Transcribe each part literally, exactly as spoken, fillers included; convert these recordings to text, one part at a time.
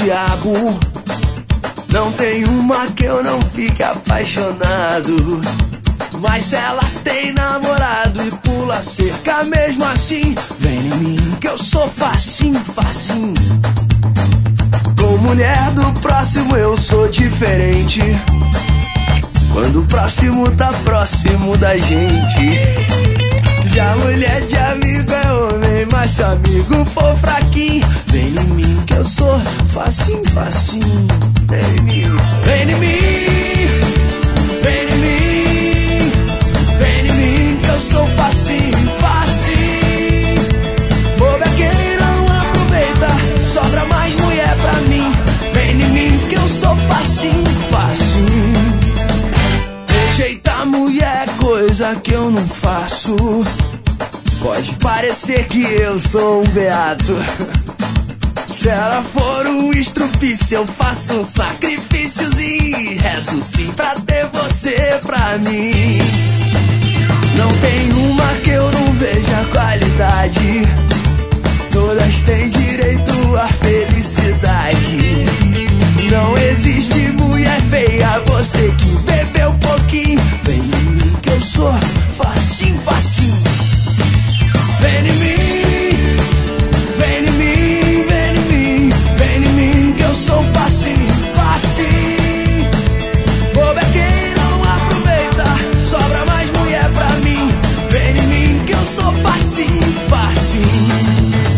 diabo. Não tem uma que eu não fique apaixonado. Mas se ela tem namorado e pula cerca mesmo assim, vem em mim que eu sou facinho, facinho. Com mulher do próximo eu sou diferente. Quando o próximo tá próximo da gente. Já mulher de amigo é homem, mas se amigo for fraquinho, vem em mim que eu sou facinho, facinho. Vem em mim, vem em mim, vem em mim, vem em mim que eu sou facinho, facinho. Boba quem não aproveita, sobra mais mulher pra mim. Vem em mim que eu sou facinho, facinho. Rejeitar mulher é coisa que eu não faço. Pode parecer que eu sou um beato. Se ela for um estrupício, eu faço um sacrifíciozinho e rezo sim pra ter você pra mim. Não tem uma que eu não veja qualidade. Todas têm direito à felicidade. Não existe mulher feia, você que bebeu pouquinho. Vem em mim que eu sou facinho, facinho. Vem em mim, vem em mim, vem em mim, vem em mim que eu sou facinho, facinho. Boba é quem não aproveita, sobra mais mulher pra mim. Vem em mim que eu sou facinho, facinho.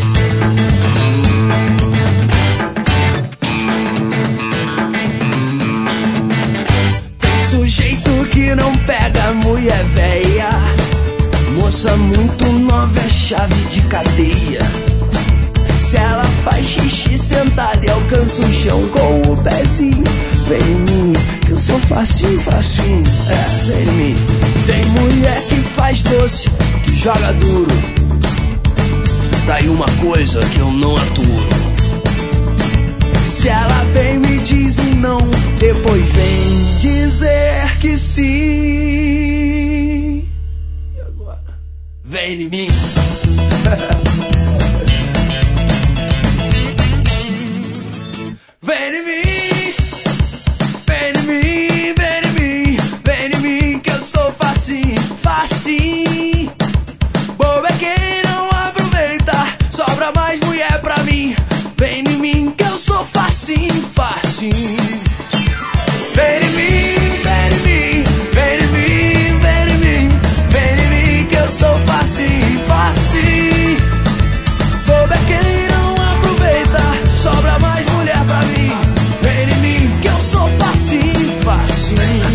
Sujeito que não pega mulher véia. Moça muito nova é chave de cadeia. Se ela faz xixi sentada e alcança o chão com o pezinho, vem em mim que eu sou facinho, facinho. É, vem em mim. Tem mulher que faz doce, que joga duro. Daí uma coisa que eu não aturo. Se ela vem me diz um não, depois vem dizer que sim. E agora? Vem em mim. Vem em mim, vem em mim, vem em mim, vem em mim que eu sou facinho, facinho. Boba é quem não aproveita, sobra mais mulher pra mim. Vem em mim que eu sou facinho, facinho. Vem em mim, vem em mim, vem em mim, vem em mim, vem em mim que eu sou facinho, facinho. Boba é quem não aproveita, sobra mais mulher pra mim. Vem em mim que eu sou facinho, facinho.